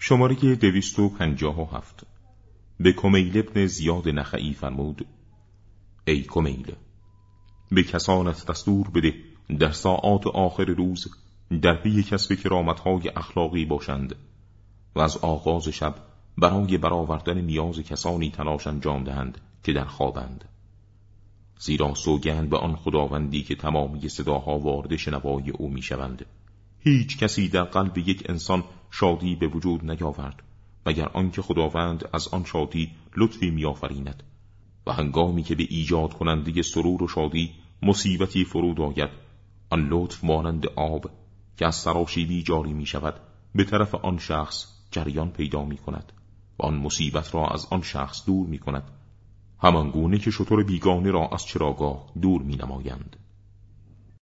شماره 257. به کمیل ابن زیاد نخعی فرمود: ای کمیل، به کسانت دستور بده در ساعات آخر روز در پی کسب کرامت‌های اخلاقی باشند و از آغاز شب برای برآوردن نیاز کسانی تلاش انجام دهند که در خوابند، زیرا سوگند به آن خداوندی که تمامی صداها وارد شنوای او میشوند. هیچ کسی در قلب یک انسان شادی به وجود نیاورد مگر آنکه خداوند از آن شادی لطفی میآفریند و هنگامی که به ایجاد کننده سرور و شادی مصیبتی فرود آید، آن لطف مانند آب که از سراشیبی جاری می شود به طرف آن شخص جریان پیدا می کند و آن مصیبت را از آن شخص دور می کند، همان گونه که شتر بیگانه را از چراگاه دور می نمایند.